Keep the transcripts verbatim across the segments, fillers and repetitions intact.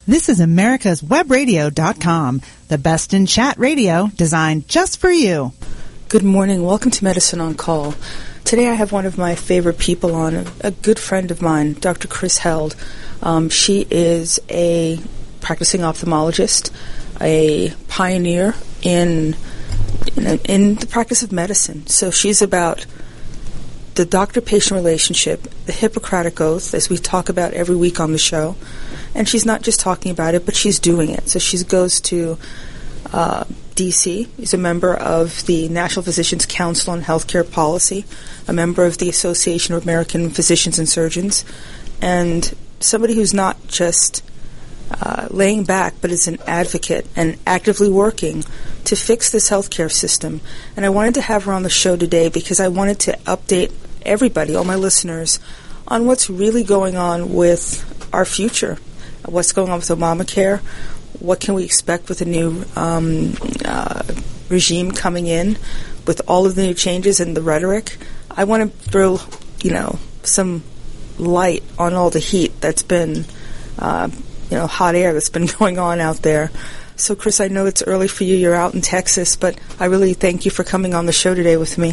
This is America's Web Radio dot com, the best in chat radio designed just for you. Good morning. Welcome to Medicine on Call. Today I have one of my favorite people on, a good friend of mine, Doctor Chris Held. Um, she is a practicing ophthalmologist, a pioneer in, in in the practice of medicine. So she's about the doctor-patient relationship, the Hippocratic Oath, as we talk about every week on the show. And she's not just talking about it, but she's doing it. So she goes to uh, D C, is a member of the National Physicians Council on Healthcare Policy, a member of the Association of American Physicians and Surgeons, and somebody who's not just uh, laying back, but is an advocate and actively working to fix this healthcare system. And I wanted to have her on the show today because I wanted to update everybody, all my listeners, on what's really going on with our future, what's going on with Obamacare, what can we expect with the new um, uh, regime coming in, with all of the new changes and the rhetoric. I want to throw, you know, some light on all the heat that's been, uh, you know, hot air that's been going on out there. So, Chris, I know it's early for you. You're out in Texas, but I really thank you for coming on the show today with me.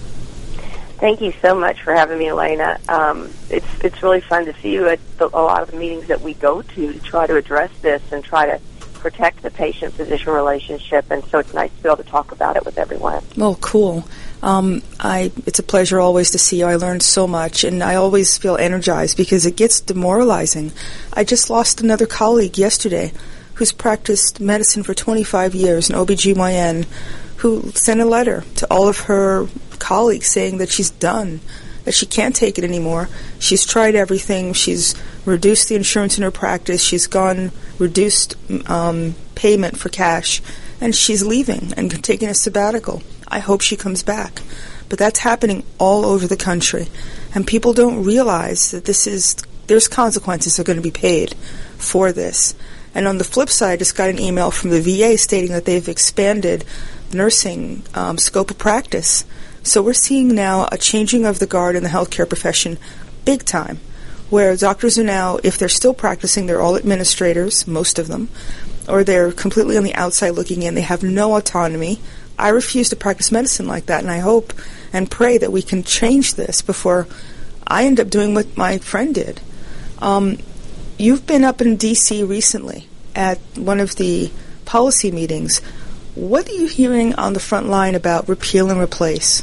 Thank you so much for having me, Elena. Um, it's it's really fun to see you at the, a lot of the meetings that we go to to try to address this and try to protect the patient-physician relationship, and so it's nice to be able to talk about it with everyone. Oh, cool. Um, I, it's a pleasure always to see you. I learned so much, and I always feel energized because it gets demoralizing. I just lost another colleague yesterday who's practiced medicine for twenty-five years, an O B G Y N, who sent a letter to all of her colleagues saying that she's done, that she can't take it anymore. She's tried everything. She's reduced the insurance in her practice. She's gone, reduced um, payment for cash, and she's leaving and taking a sabbatical. I hope she comes back. But that's happening all over the country, and people don't realize that this is, there's consequences that are going to be paid for this. And on the flip side, I just got an email from the V A stating that they've expanded nursing um, scope of practice. So we're seeing now a changing of the guard in the healthcare profession big time, where doctors are now, if they're still practicing, they're all administrators, most of them, or they're completely on the outside looking in. They have no autonomy. I refuse to practice medicine like that, and I hope and pray that we can change this before I end up doing what my friend did. Um, you've been up in D C recently at one of the policy meetings. What are you hearing on the front line about repeal and replace?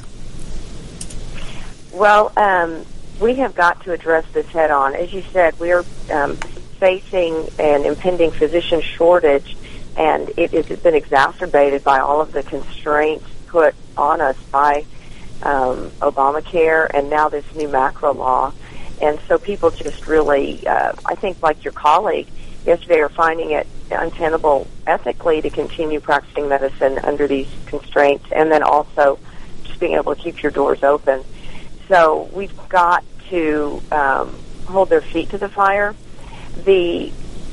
Well, um, we have got to address this head on. As you said, we're um, facing an impending physician shortage, and it has been exacerbated by all of the constraints put on us by um, Obamacare and now this new macro law. And so people just really, uh, I think like your colleague yesterday, are finding it untenable ethically to continue practicing medicine under these constraints, and then also just being able to keep your doors open. So we've got to um, hold their feet to the fire. The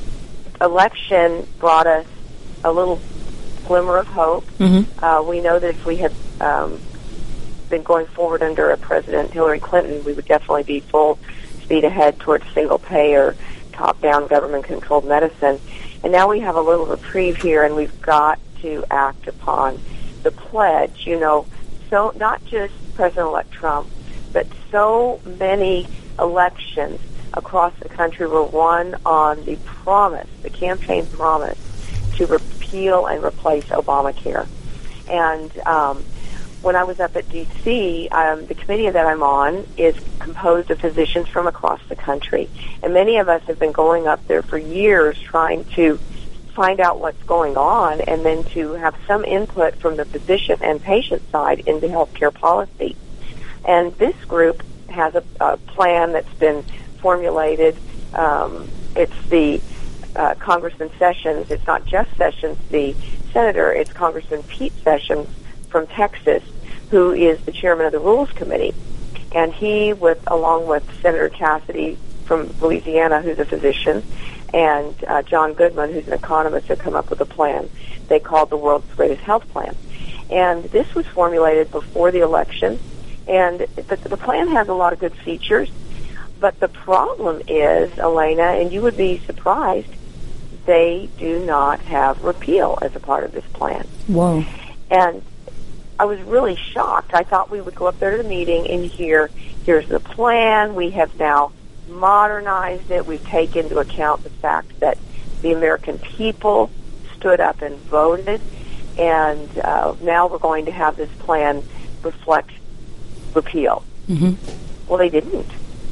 election brought us a little glimmer of hope. Mm-hmm. Uh, we know that if we had um, been going forward under a President Hillary Clinton, we would definitely be full speed ahead towards single-payer, top-down government-controlled medicine. And now we have a little reprieve here, and we've got to act upon the pledge. You know, so not just President-elect Trump, but so many elections across the country were won on the promise, the campaign promise, to repeal and replace Obamacare. And um, when I was up at D C, um, the committee that I'm on is composed of physicians from across the country. And many of us have been going up there for years trying to find out what's going on and then to have some input from the physician and patient side into healthcare policy. And this group has a, a plan that's been formulated. Um, it's the uh, Congressman Sessions. It's not just Sessions, the senator. It's Congressman Pete Sessions from Texas, who is the chairman of the Rules Committee. And he, with along with Senator Cassidy from Louisiana, who's a physician, and uh, John Goodman, who's an economist, have come up with a plan they called the World's Greatest Health Plan. And this was formulated before the election. And the, the plan has a lot of good features, but the problem is, Elena, and you would be surprised, they do not have repeal as a part of this plan. Whoa. And I was really shocked. I thought we would go up there to the meeting and hear, here's the plan. We have now modernized it. We've taken into account the fact that the American people stood up and voted, and uh, now we're going to have this plan reflect repeal. Mm-hmm. Well, they didn't.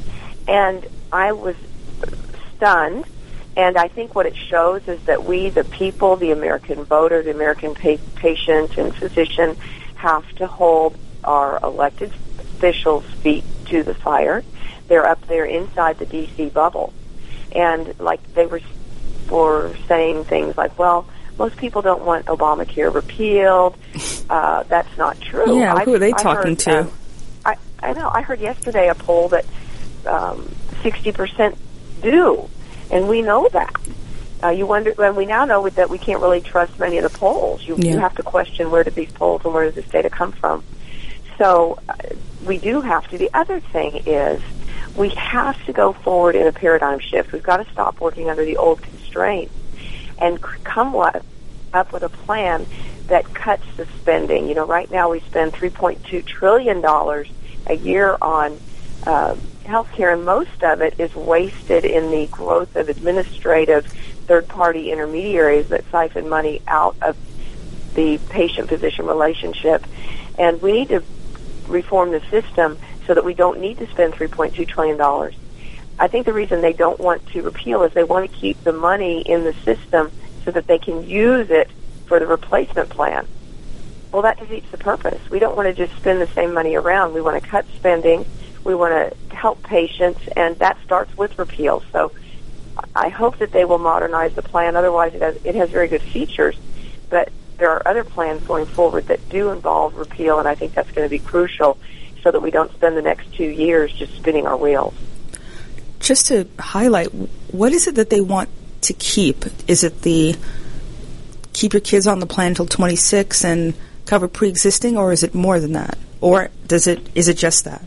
And I was stunned, and I think what it shows is that we, the people, the American voter, the American pa- patient and physician, have to hold our elected officials' feet to the fire. They're up there inside the D C bubble. And like they were, were saying things like, well, most people don't want Obamacare repealed. Uh, that's not true. Yeah, who are they I talking heard, to? Um, I, I know. I heard yesterday a poll that um, sixty percent do, and we know that. Uh, you wonder, and we now know that we can't really trust many of the polls. You, yeah. you have to question where did these polls and where does this data come from. So uh, we do have to. The other thing is we have to go forward in a paradigm shift. We've got to stop working under the old constraints and come up with a plan that cuts the spending. You know, right now we spend three point two trillion dollars a year on uh, health care, and most of it is wasted in the growth of administrative third-party intermediaries that siphon money out of the patient-physician relationship. And we need to reform the system so that we don't need to spend three point two trillion dollars. I think the reason they don't want to repeal is they want to keep the money in the system so that they can use it for the replacement plan. Well, that defeats the purpose. We don't want to just spend the same money around. We want to cut spending. We want to help patients, and that starts with repeal. So I hope that they will modernize the plan. Otherwise, it has, it has very good features, but there are other plans going forward that do involve repeal, and I think that's going to be crucial so that we don't spend the next two years just spinning our wheels. Just to highlight, what is it that they want to keep? Is it the keep your kids on the plan until twenty-six and cover pre-existing, or is it more than that? Or does it is it just that?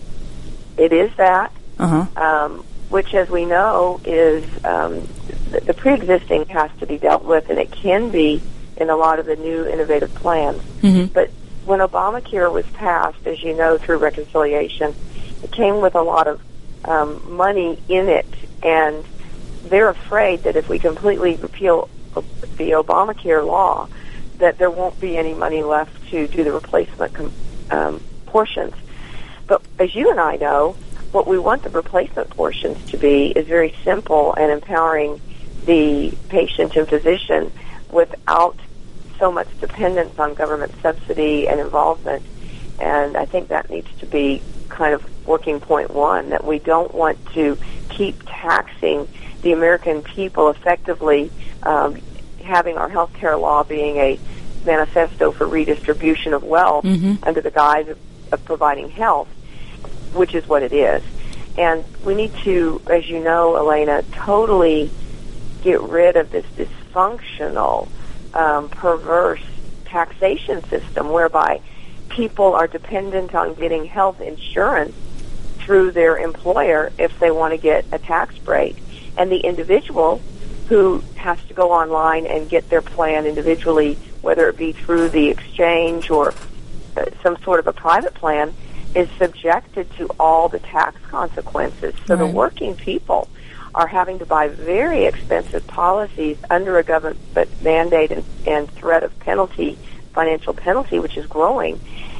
It is that, uh-huh. um, which, as we know, is um, the, the pre-existing has to be dealt with, and it can be in a lot of the new innovative plans. Mm-hmm. But when Obamacare was passed, as you know, through reconciliation, it came with a lot of um, money in it, and they're afraid that if we completely repeal the Obamacare law, that there won't be any money left to do the replacement com- um, portions. But as you and I know, what we want the replacement portions to be is very simple and empowering the patient and physician without so much dependence on government subsidy and involvement. And I think that needs to be kind of working point one, that we don't want to keep taxing the American people effectively, um, having our health care law being a manifesto for redistribution of wealth mm-hmm. under the guise of, of providing health, which is what it is. And we need to, as you know, Elena, totally get rid of this dysfunctional, um, perverse taxation system whereby people are dependent on getting health insurance through their employer if they want to get a tax break. And the individual who has to go online and get their plan individually, whether it be through the exchange or uh, some sort of a private plan, is subjected to all the tax consequences. So right. the working people are having to buy very expensive policies under a government mandate and, and threat of penalty, financial penalty, which is growing.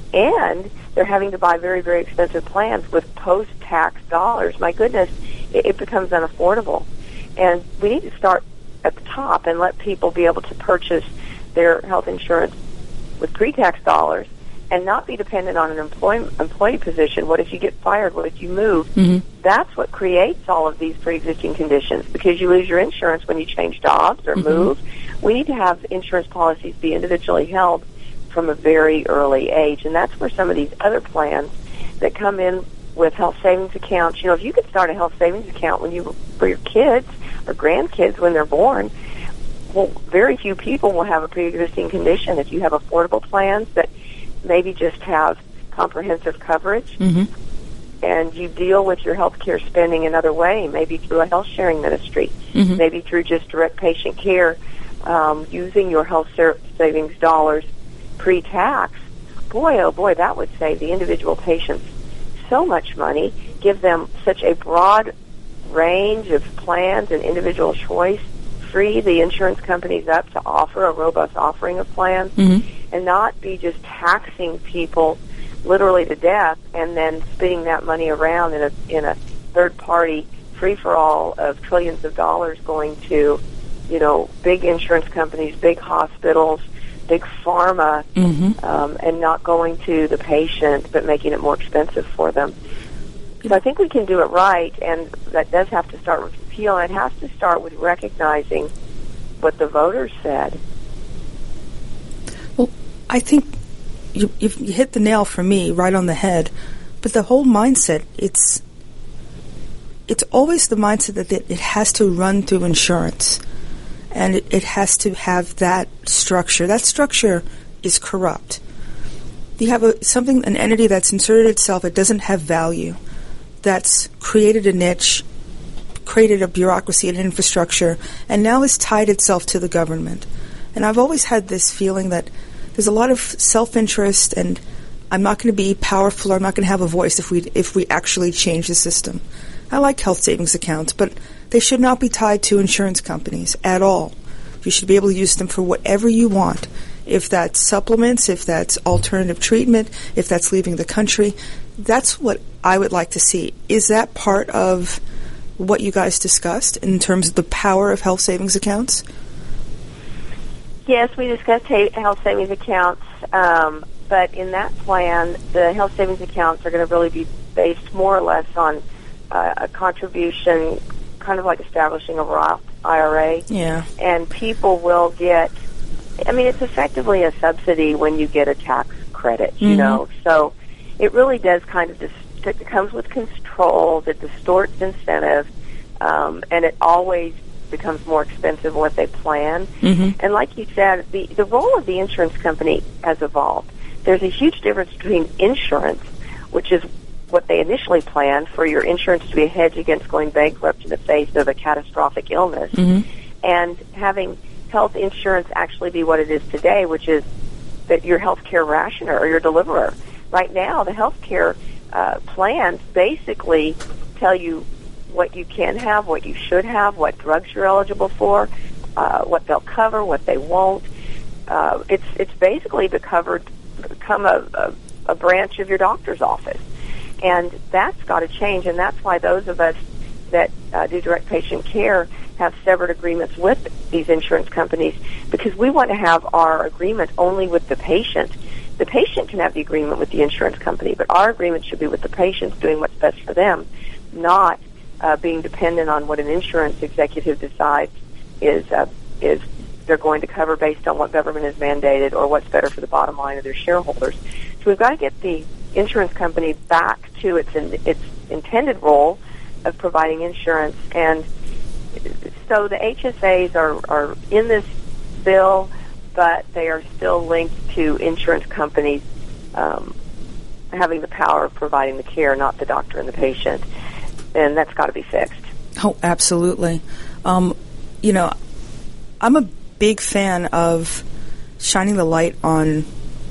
And they're having to buy very, very expensive plans with post-tax dollars. My goodness, it, it becomes unaffordable. And we need to start at the top and let people be able to purchase their health insurance with pre-tax dollars and not be dependent on an employee, employee position. What if you get fired? What if you move? Mm-hmm. That's what creates all of these pre-existing conditions, because you lose your insurance when you change jobs or mm-hmm. move. We need to have insurance policies be individually held from a very early age, and that's where some of these other plans that come in with health savings accounts, you know, if you could start a health savings account when you for your kids or grandkids when they're born, well, very few people will have a pre-existing condition. If you have affordable plans that maybe just have comprehensive coverage, mm-hmm. and you deal with your healthcare spending another way, maybe through a health sharing ministry, mm-hmm. maybe through just direct patient care, um, using your health savings dollars pre-tax. Boy, oh boy, that would save the individual patients so much money, give them such a broad range of plans and individual choice, free the insurance companies up to offer a robust offering of plans, mm-hmm. and not be just taxing people literally to death and then spitting that money around in a in a third party free for all of trillions of dollars going to, you know, big insurance companies, big hospitals, big pharma, mm-hmm. um, and not going to the patient but making it more expensive for them. So I think we can do it right, and that does have to start with repeal, and it has to start with recognizing what the voters said. Well, I think you, you've you hit the nail for me right on the head, but the whole mindset, it's it's always the mindset that it, it has to run through insurance, and it, it has to have that structure. That structure is corrupt. You have a, something, an entity that's inserted itself, it doesn't have value, that's created a niche, created a bureaucracy and infrastructure, and now has tied itself to the government. And I've always had this feeling that there's a lot of self-interest, and I'm not going to be powerful, or I'm not going to have a voice if we if we actually change the system. I like health savings accounts, but they should not be tied to insurance companies at all. You should be able to use them for whatever you want. If that's supplements, if that's alternative treatment, if that's leaving the country, that's what I would like to see. Is that part of what you guys discussed in terms of the power of health savings accounts? Yes, we discussed health savings accounts, um, but in that plan, the health savings accounts are going to really be based more or less on uh, a contribution, kind of like establishing a Roth I R A. Yeah. And people will get, I mean, it's effectively a subsidy when you get a tax credit, you mm-hmm. know. So it really does kind of, dis- it comes with controls, it distorts incentive, um, and it always becomes more expensive than what they plan. Mm-hmm. And like you said, the, the role of the insurance company has evolved. There's a huge difference between insurance, which is what they initially planned for your insurance to be a hedge against going bankrupt in the face of a catastrophic illness, mm-hmm. and having health insurance actually be what it is today, which is that your health care rationer or your deliverer. Right now, the health care uh, plans basically tell you what you can have, what you should have, what drugs you're eligible for, uh, what they'll cover, what they won't. Uh, it's it's basically become a, a, a branch of your doctor's office. And that's got to change, and that's why those of us that uh, do direct patient care have severed agreements with these insurance companies, because we want to have our agreement only with the patient. The patient can have the agreement with the insurance company, but our agreement should be with the patients doing what's best for them, not uh, being dependent on what an insurance executive decides is uh, is they're going to cover based on what government has mandated or what's better for the bottom line of their shareholders. So we've got to get the insurance company back to its in, its intended role of providing insurance, and so the H S As are, are in this bill, but they are still linked to insurance companies um, having the power of providing the care, not the doctor and the patient, and that's got to be fixed. Oh, absolutely. Um, you know, I'm a big fan of shining the light on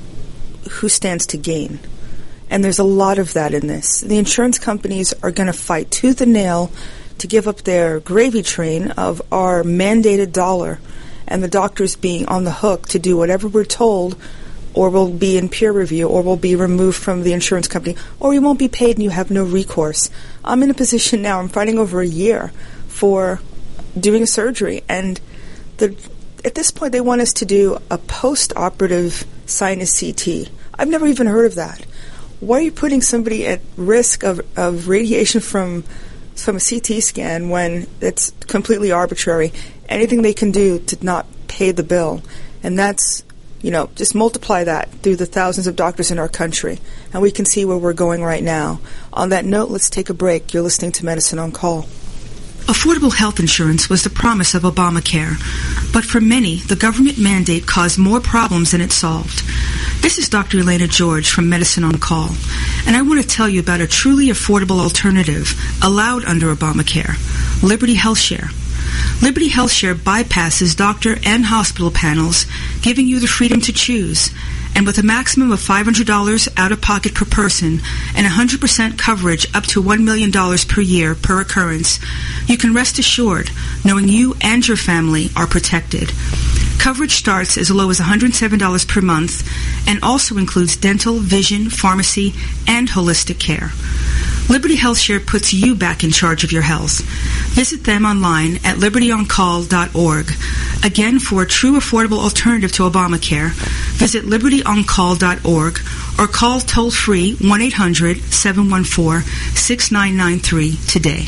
who stands to gain. And there's a lot of that in this. The insurance companies are going to fight tooth and nail to give up their gravy train of our mandated dollar, and the doctors being on the hook to do whatever we're told, or we'll be in peer review, or we'll be removed from the insurance company, or we won't be paid and you have no recourse. I'm in a position now, I'm fighting over a year for doing a surgery, and the, at this point they want us to do a post-operative sinus C T. I've never even heard of that. Why are you putting somebody at risk of, of radiation from from a C T scan when it's completely arbitrary? Anything they can do to not pay the bill. And that's, you know, just multiply that through the thousands of doctors in our country, and we can see where we're going right now. On that note, let's take a break. You're listening to Medicine on Call. Affordable health insurance was the promise of Obamacare, but for many, the government mandate caused more problems than it solved. This is Doctor Elena George from Medicine on Call, and I want to tell you about a truly affordable alternative allowed under Obamacare, Liberty HealthShare. Liberty HealthShare bypasses doctor and hospital panels, giving you the freedom to choose. And with a maximum of five hundred dollars out-of-pocket per person and one hundred percent coverage up to one million dollars per year per occurrence, you can rest assured knowing you and your family are protected. Coverage starts as low as one hundred seven dollars per month and also includes dental, vision, pharmacy, and holistic care. Liberty HealthShare puts you back in charge of your health. Visit them online at liberty on call dot org. Again, for a true affordable alternative to Obamacare, visit liberty on call dot org or call toll-free one eight hundred seven one four six nine nine three today.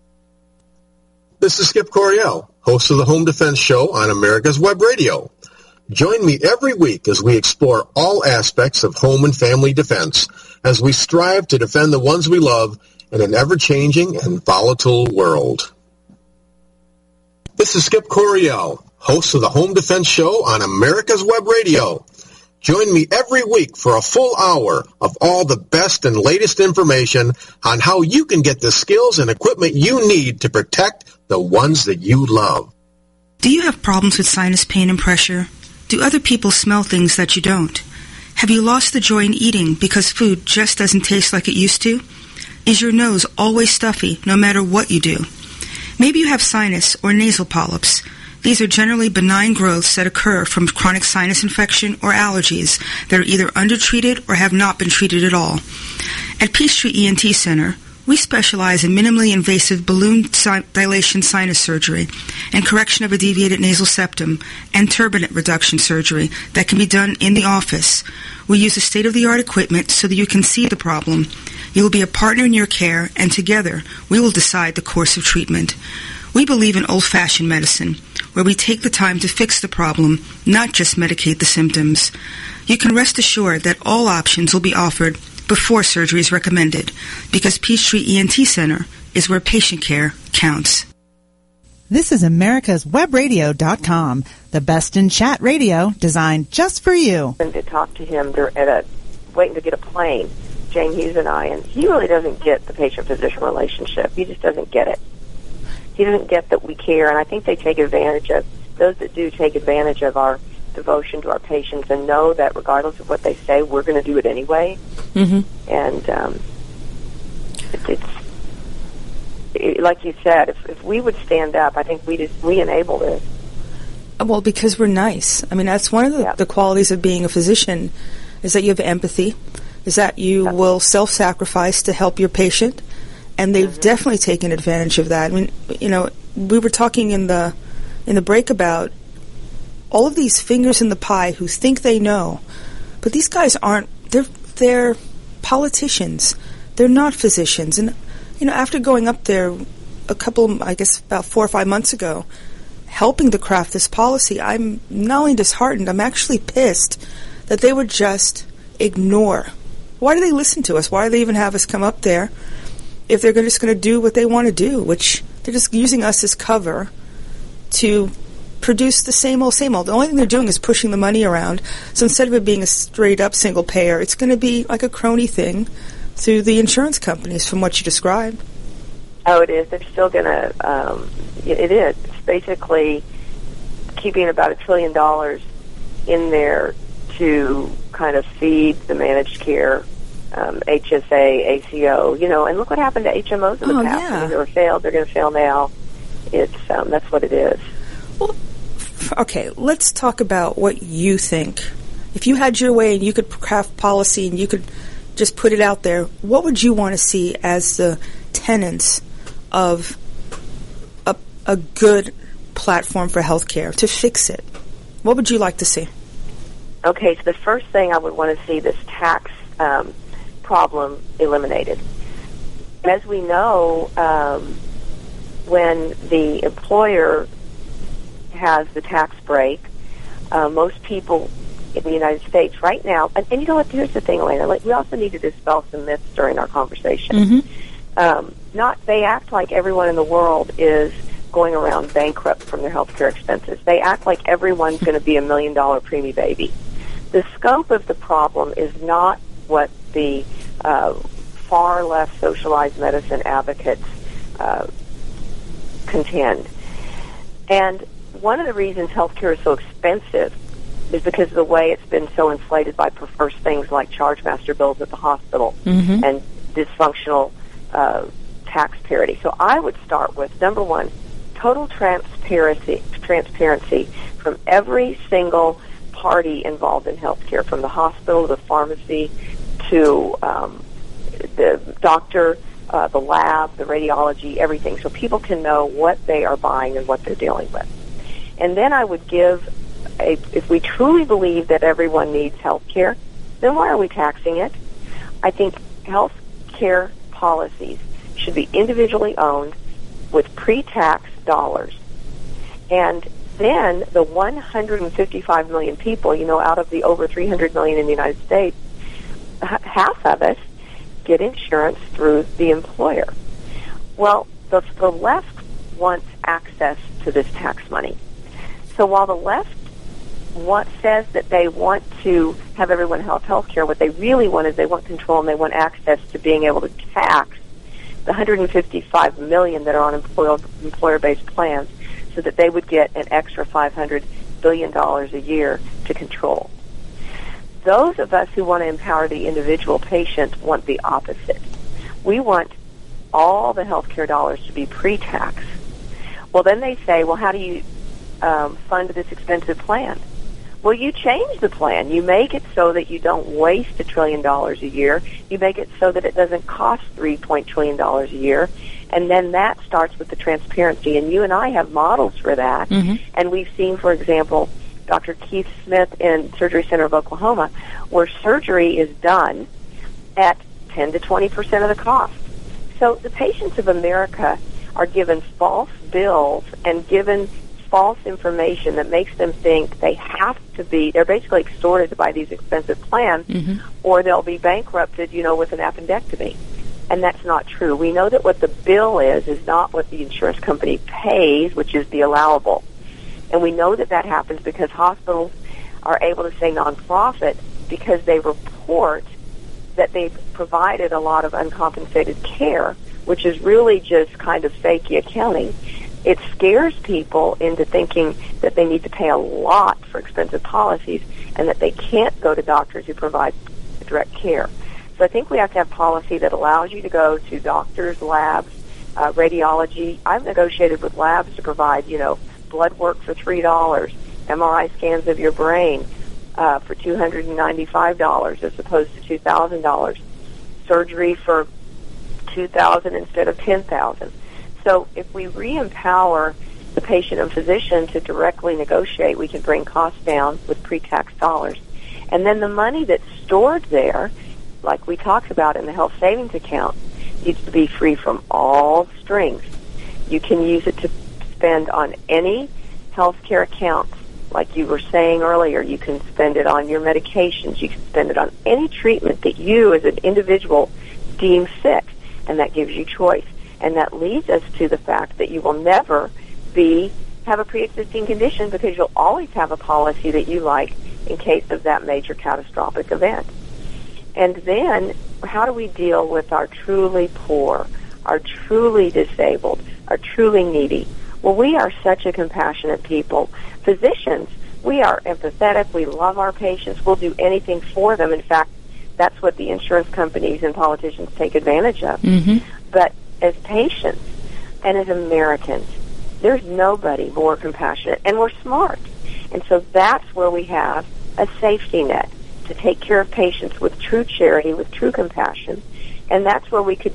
This is Skip Coryell, host of the Home Defense Show on America's Web Radio. Join me every week as we explore all aspects of home and family defense as we strive to defend the ones we love in an ever-changing and volatile world. This is Skip Coryell, host of the Home Defense Show on America's Web Radio. Join me every week for a full hour of all the best and latest information on how you can get the skills and equipment you need to protect the ones that you love. Do you have problems with sinus pain and pressure? Do other people smell things that you don't? Have you lost the joy in eating because food just doesn't taste like it used to? Is your nose always stuffy no matter what you do? Maybe you have sinus or nasal polyps. These are generally benign growths that occur from chronic sinus infection or allergies that are either undertreated or have not been treated at all. At Peachtree E N T Center, we specialize in minimally invasive balloon si- dilation sinus surgery and correction of a deviated nasal septum and turbinate reduction surgery that can be done in the office. We use a state-of-the-art equipment so that you can see the problem. You will be a partner in your care, and together we will decide the course of treatment. We believe in old-fashioned medicine, where we take the time to fix the problem, not just medicate the symptoms. You can rest assured that all options will be offered before surgery is recommended, because Peachtree E N T Center is where patient care counts. This is America's Web Radio dot com, the best in chat radio designed just for you. And to talk to him at a waiting to get a plane, Jane Hughes and I, and he really doesn't get the patient-physician relationship. He just doesn't get it. He doesn't get that we care, and I think they take advantage of, those that do take advantage of our devotion to our patients and know that regardless of what they say, we're going to do it anyway. Mm-hmm. And um, it, it's, it, like you said, if, if we would stand up, I think we just, we enable this. Well, because we're nice. I mean, that's one of the, yeah. the qualities of being a physician, is that you have empathy, is that you yeah. will self-sacrifice to help your patient, and they've mm-hmm. definitely taken advantage of that. I mean, you know, we were talking in the in the break about all of these fingers in the pie who think they know, but these guys aren't. They're they're politicians. They're not physicians. And you know, after going up there a couple, I guess about four or five months ago, helping to craft this policy, I'm not only disheartened, I'm actually pissed that they would just ignore. Why do they listen to us? Why do they even have us come up there if they're just going to do what they want to do, which they're just using us as cover to produce the same old, same old. The only thing they're doing is pushing the money around. So instead of it being a straight-up single payer, it's going to be like a crony thing through the insurance companies, from what you described. Oh, it is. They're still going to, um, it is. It's basically keeping about a trillion dollars in there to kind of feed the managed care, um, H S A, A C O, you know, and look what happened to H M Os in the oh, past. Yeah. I mean, they were failed. They're going to fail now. It's um, that's what it is. Well, okay, let's talk about what you think. If you had your way and you could craft policy and you could just put it out there, what would you want to see as the tenets of a, a good platform for healthcare to fix it? What would you like to see? Okay, so the first thing I would want to see, this tax um, problem eliminated. As we know, um, when the employer has the tax break, uh, most people in the United States right now, and, and you know what, here's the thing, Elena, like, we also need to dispel some myths during our conversation. Mm-hmm. Um, not, they act like everyone in the world is going around bankrupt from their health care expenses. They act like everyone's going to be a million dollar preemie baby. The scope of the problem is not what the uh, far left socialized medicine advocates uh, contend. And one of the reasons healthcare is so expensive is because of the way it's been so inflated by perverse things like charge master bills at the hospital mm-hmm. and dysfunctional uh, tax parity. So I would start with, number one, total transparency, transparency from every single party involved in healthcare, from the hospital, the pharmacy, to um, the doctor, uh, the lab, the radiology, everything, so people can know what they are buying and what they're dealing with. And then I would give a, if we truly believe that everyone needs health care, then why are we taxing it? I think health care policies should be individually owned with pre-tax dollars. And then the one hundred fifty-five million people, you know, out of the over three hundred million in the United States, half of us get insurance through the employer. Well, the, the left wants access to this tax money. So while the left want, says that they want to have everyone have health care, what they really want is they want control and they want access to being able to tax the one hundred fifty-five million that are on employer, employer-based plans so that they would get an extra five hundred billion dollars a year to control. Those of us who want to empower the individual patient want the opposite. We want all the health care dollars to be pre-tax. Well, then they say, well, how do you um, fund this expensive plan? Well, you change the plan. You make it so that you don't waste a trillion dollars a year. You make it so that it doesn't cost three point trillion dollars a year. And then that starts with the transparency. And you and I have models for that. Mm-hmm. And we've seen, for example, Doctor Keith Smith in Surgery Center of Oklahoma, where surgery is done at ten to twenty percent of the cost. So the patients of America are given false bills and given false information that makes them think they have to be, they're basically extorted by these expensive plans, mm-hmm. or they'll be bankrupted, you know, with an appendectomy. And that's not true. We know that what the bill is is not what the insurance company pays, which is the allowable. And we know that that happens because hospitals are able to say nonprofit because they report that they've provided a lot of uncompensated care, which is really just kind of fakey accounting. It scares people into thinking that they need to pay a lot for expensive policies and that they can't go to doctors who provide direct care. So I think we have to have policy that allows you to go to doctors, labs, uh, radiology. I've negotiated with labs to provide, you know, blood work for three dollars, M R I scans of your brain uh, for two hundred ninety-five dollars as opposed to two thousand dollars, surgery for two thousand dollars instead of ten thousand dollars. So if we re-empower the patient and physician to directly negotiate, we can bring costs down with pre-tax dollars. And then the money that's stored there, like we talked about in the health savings account, needs to be free from all strings. You can use it to spend on any health care account. Like you were saying earlier, you can spend it on your medications. You can spend it on any treatment that you as an individual deem fit, and that gives you choice. And that leads us to the fact that you will never be have a pre-existing condition because you'll always have a policy that you like in case of that major catastrophic event. And then how do we deal with our truly poor, our truly disabled, our truly needy? Well, we are such a compassionate people. Physicians, we are empathetic. We love our patients. We'll do anything for them. In fact, that's what the insurance companies and politicians take advantage of. Mm-hmm. But as patients and as Americans, there's nobody more compassionate, and we're smart. And so that's where we have a safety net to take care of patients with true charity, with true compassion, and that's where we could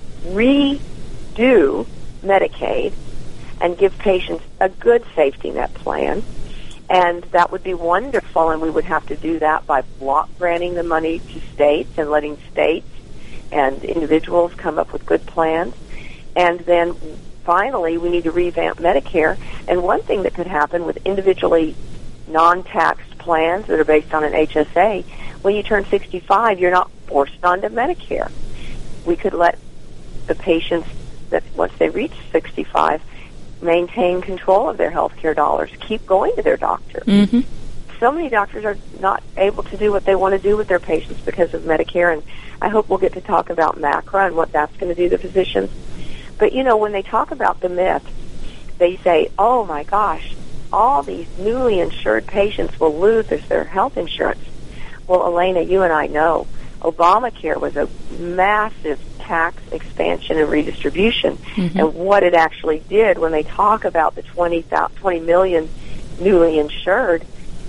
redo Medicaid and give patients a good safety net plan, and that would be wonderful, and we would have to do that by block granting the money to states and letting states and individuals come up with good plans. And then finally, we need to revamp Medicare. And one thing that could happen with individually non-taxed plans that are based on an H S A, when you turn sixty-five, you're not forced onto Medicare. We could let the patients that once they reach sixty-five maintain control of their health care dollars, keep going to their doctor. Mm-hmm. so many doctors are not able to do what they want to do with their patients because of Medicare, and I hope we'll get to talk about MACRA and what that's going to do to physicians. But, you know, when they talk about the myth, they say, oh, my gosh, all these newly insured patients will lose their health insurance. Well, Elena, you and I know Obamacare was a massive tax expansion and redistribution. Mm-hmm. And what it actually did when they talk about the twenty, twenty million newly insured,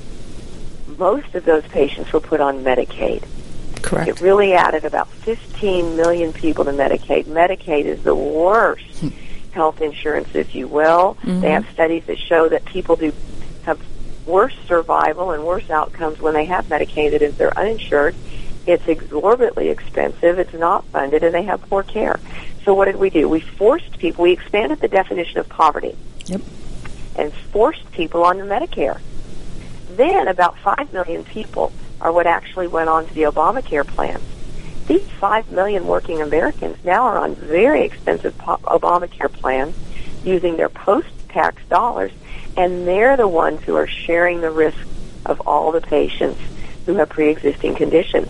most of those patients were put on Medicaid. Correct. It really added about fifteen million people to Medicaid. Medicaid is the worst hmm. health insurance, if you will. Mm-hmm. They have studies that show that people do have worse survival and worse outcomes when they have Medicaid than if they're uninsured. It's exorbitantly expensive, it's not funded, and they have poor care. So what did we do? We forced people, we expanded the definition of poverty. Yep. And forced people onto Medicare. Then about five million people are what actually went on to the Obamacare plan. These five million working Americans now are on very expensive po- Obamacare plans using their post-tax dollars, and they're the ones who are sharing the risk of all the patients who have pre-existing conditions.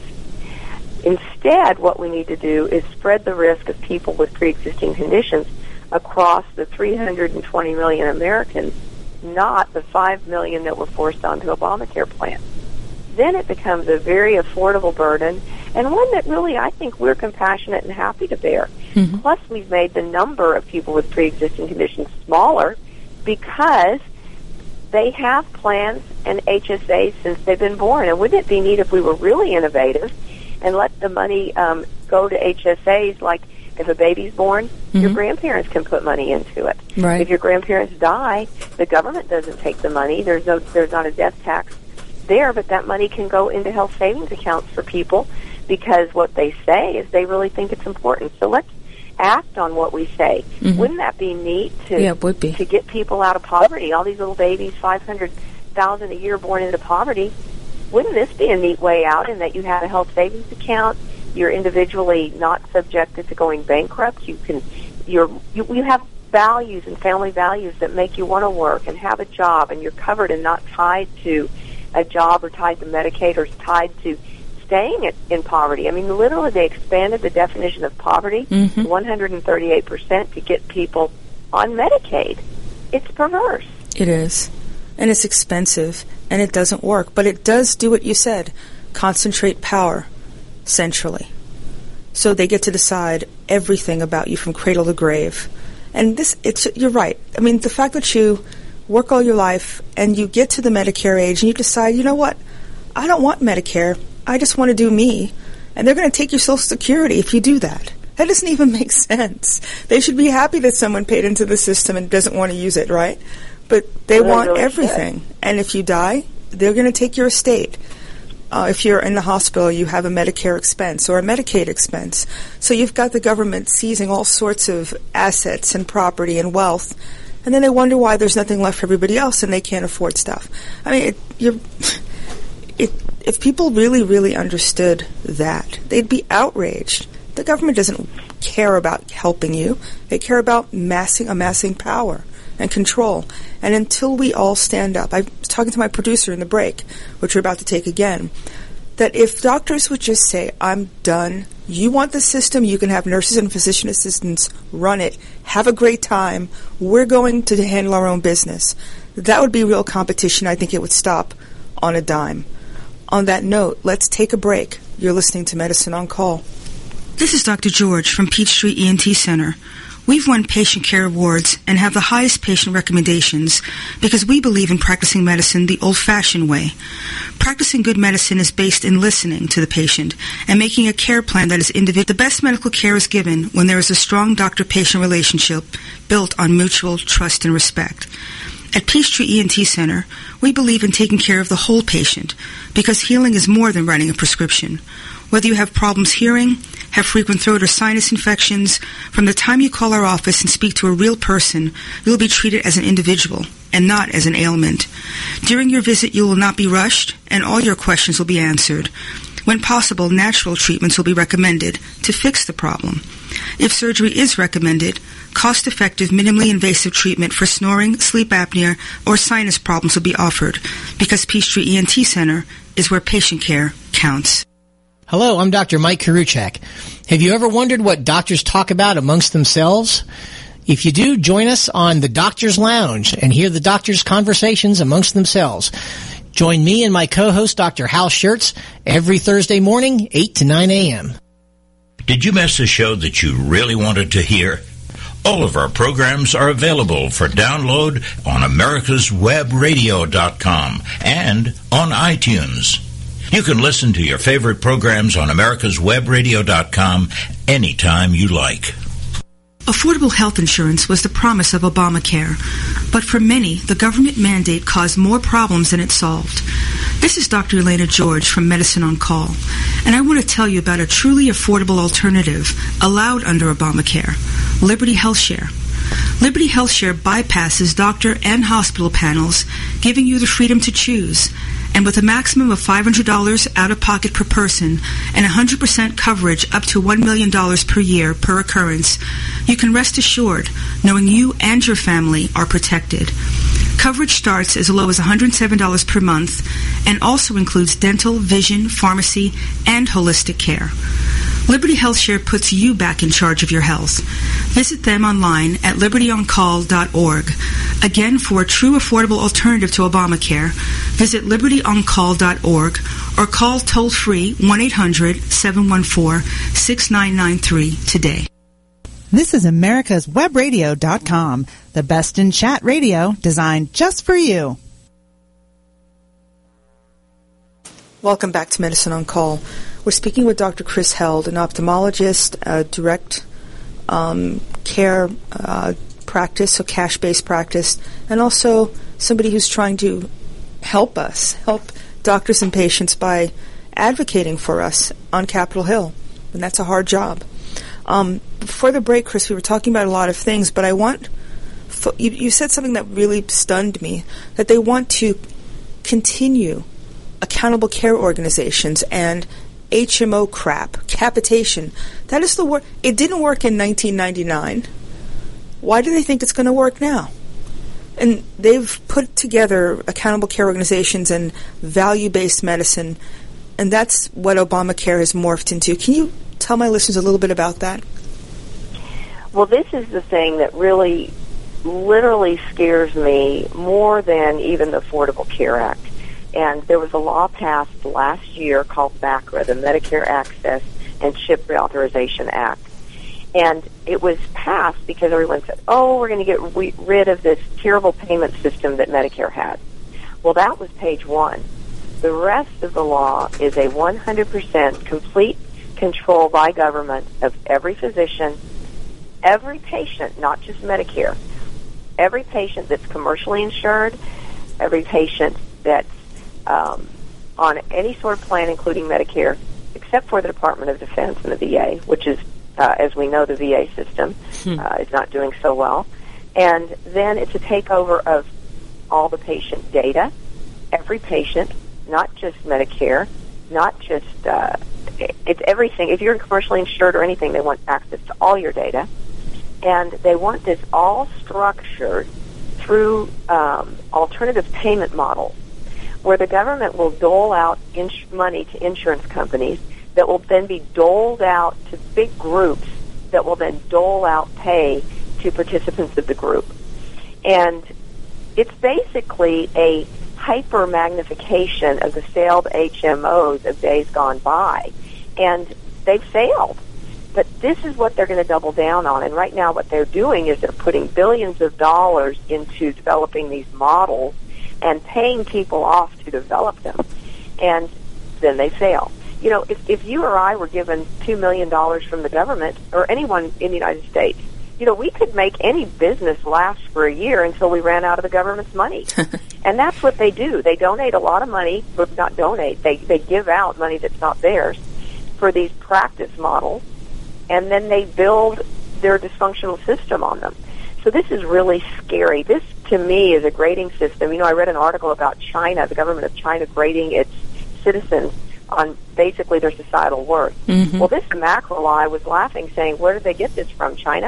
Instead, what we need to do is spread the risk of people with pre-existing conditions across the three hundred twenty million Americans, not the five million that were forced onto Obamacare plan. Then it becomes a very affordable burden, and one that really I think we're compassionate and happy to bear. Mm-hmm. Plus, we've made the number of people with pre-existing conditions smaller because they have plans and H S As since they've been born. And wouldn't it be neat if we were really innovative and let the money um, go to H S As, like if a baby's born, mm-hmm. your grandparents can put money into it. Right. If your grandparents die, the government doesn't take the money. There's no, there's not a death tax there, but that money can go into health savings accounts for people because what they say is they really think it's important. So let's act on what we say. Mm-hmm. Wouldn't that be neat to yeah, it would be. to get people out of poverty? All these little babies, five hundred thousand a year born into poverty. Wouldn't this be a neat way out in that you have a health savings account? You're individually not subjected to going bankrupt. You can, you're, you, you have values and family values that make you want to work and have a job, and you're covered and not tied to a job or tied to Medicaid or tied to staying at, in poverty. I mean, literally they expanded the definition of poverty mm-hmm. one hundred thirty-eight percent to get people on Medicaid. It's perverse. It is. And it's expensive, and it doesn't work. But it does do what you said, concentrate power centrally. So they get to decide everything about you from cradle to grave. And this, it's you're right. I mean, the fact that you work all your life and you get to the Medicare age and you decide, you know what, I don't want Medicare. I just want to do me. And they're going to take your Social Security if you do that. That doesn't even make sense. They should be happy that someone paid into the system and doesn't want to use it, right? But they well, want really everything. should. And if you die, they're going to take your estate. Uh, if you're in the hospital, you have a Medicare expense or a Medicaid expense. So you've got the government seizing all sorts of assets and property and wealth. And then they wonder why there's nothing left for everybody else and they can't afford stuff. I mean, it, you're, it, if people really, really understood that, they'd be outraged. The government doesn't care about helping you. They care about massing, amassing power and control. And until we all stand up, I was talking to my producer in the break, which we're about to take again, that if doctors would just say, I'm done, you want the system, you can have nurses and physician assistants run it, have a great time, we're going to handle our own business. That would be real competition. I think it would stop on a dime. On that note, let's take a break. You're listening to Medicine on Call. This is Doctor George from Peachtree E N T Center. We've won patient care awards and have the highest patient recommendations because we believe in practicing medicine the old-fashioned way. Practicing good medicine is based in listening to the patient and making a care plan that is individual. The best medical care is given when there is a strong doctor-patient relationship built on mutual trust and respect. At Peachtree E N T Center, we believe in taking care of the whole patient because healing is more than writing a prescription. Whether you have problems hearing, have frequent throat or sinus infections, from the time you call our office and speak to a real person, you'll be treated as an individual and not as an ailment. During your visit, you will not be rushed, and all your questions will be answered. When possible, natural treatments will be recommended to fix the problem. If surgery is recommended, cost-effective, minimally invasive treatment for snoring, sleep apnea, or sinus problems will be offered, because Peachtree E N T Center is where patient care counts. Hello, I'm Doctor Mike Karuchak. Have you ever wondered what doctors talk about amongst themselves? If you do, join us on the Doctor's Lounge and hear the doctors' conversations amongst themselves. Join me and my co-host, Doctor Hal Schertz, every Thursday morning, eight to nine a.m. Did you miss a show that you really wanted to hear? All of our programs are available for download on americas web radio dot com and on iTunes. You can listen to your favorite programs on americas web radio dot com anytime you like. Affordable health insurance was the promise of Obamacare, but for many, the government mandate caused more problems than it solved. This is Doctor Elena George from Medicine on Call, and I want to tell you about a truly affordable alternative allowed under Obamacare, Liberty HealthShare. Liberty HealthShare bypasses doctor and hospital panels, giving you the freedom to choose. And with a maximum of five hundred dollars out-of-pocket per person and one hundred percent coverage up to one million dollars per year per occurrence, you can rest assured knowing you and your family are protected. Coverage starts as low as one hundred seven dollars per month and also includes dental, vision, pharmacy, and holistic care. Liberty HealthShare puts you back in charge of your health. Visit them online at liberty on call dot org. Again, for a true affordable alternative to Obamacare, visit liberty on call dot org or call toll-free one eight hundred seven one four six nine nine three today. This is americas web radio dot com, the best in chat radio designed just for you. Welcome back to Medicine on Call. We're speaking with Doctor Chris Held, an ophthalmologist, a direct um, care uh, practice, so cash-based practice, and also somebody who's trying to help us, help doctors and patients by advocating for us on Capitol Hill, and that's a hard job. Um, before the break, Chris, we were talking about a lot of things, but I want, you, you said something that really stunned me, that they want to continue accountable care organizations and H M O crap, capitation. That is the word. It didn't work in nineteen ninety-nine. Why do they think it's going to work now? And they've put together accountable care organizations and value-based medicine, and that's what Obamacare has morphed into. Can you tell my listeners a little bit about that? Well, this is the thing that really, literally scares me more than even the Affordable Care Act. And there was a law passed last year called MACRA, the Medicare Access and Chip Reauthorization Act. And it was passed because everyone said, oh, we're going to get re- rid of this terrible payment system that Medicare had. Well, that was page one. The rest of the law is a one hundred percent complete control by government of every physician, every patient, not just Medicare, every patient that's commercially insured, every patient that's Um, on any sort of plan, including Medicare, except for the Department of Defense and the V A, which is, uh, as we know, the V A system hmm. uh, is not doing so well. And then it's a takeover of all the patient data, every patient, not just Medicare, not just, uh, it's everything. If you're commercially insured or anything, they want access to all your data. And they want this all structured through um, alternative payment models, where the government will dole out ins- money to insurance companies that will then be doled out to big groups that will then dole out pay to participants of the group. And it's basically a hyper-magnification of the failed H M Os of days gone by. And they've failed. But this is what they're going to double down on. And right now what they're doing is they're putting billions of dollars into developing these models and paying people off to develop them, and then they fail. You know, if, if you or I were given two million dollars from the government, or anyone in the United States, you know, we could make any business last for a year until we ran out of the government's money. And that's what they do. They donate a lot of money, but not donate. They, they give out money that's not theirs for these practice models, and then they build their dysfunctional system on them. So this is really scary. This, to me, is a grading system. You know, I read an article about China, the government of China grading its citizens on basically their societal worth. Mm-hmm. Well, this macro law, I was laughing, saying, where did they get this from, China?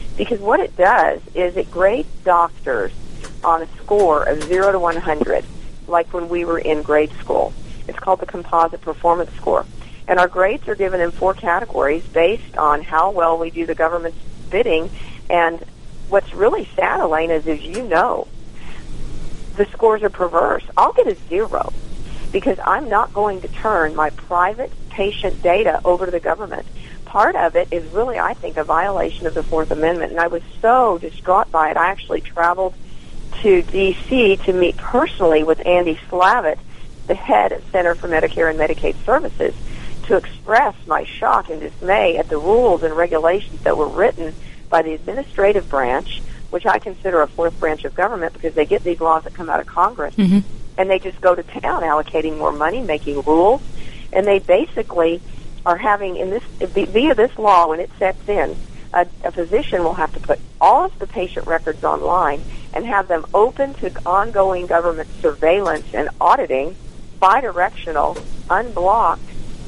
Because what it does is it grades doctors on a score of zero to one hundred, like when we were in grade school. It's called the Composite Performance Score. And our grades are given in four categories based on how well we do the government's bidding. And what's really sad, Elaine, is, as you know, the scores are perverse. I'll get a zero because I'm not going to turn my private patient data over to the government. Part of it is really, I think, a violation of the Fourth Amendment. And I was so distraught by it, I actually traveled to D C to meet personally with Andy Slavitt, the head of Center for Medicare and Medicaid Services, to express my shock and dismay at the rules and regulations that were written by the administrative branch, which I consider a fourth branch of government because they get these laws that come out of Congress, mm-hmm. and they just go to town allocating more money, making rules, and they basically are having, in this via this law, when it sets in, a, a physician will have to put all of the patient records online and have them open to ongoing government surveillance and auditing, bidirectional, unblocked,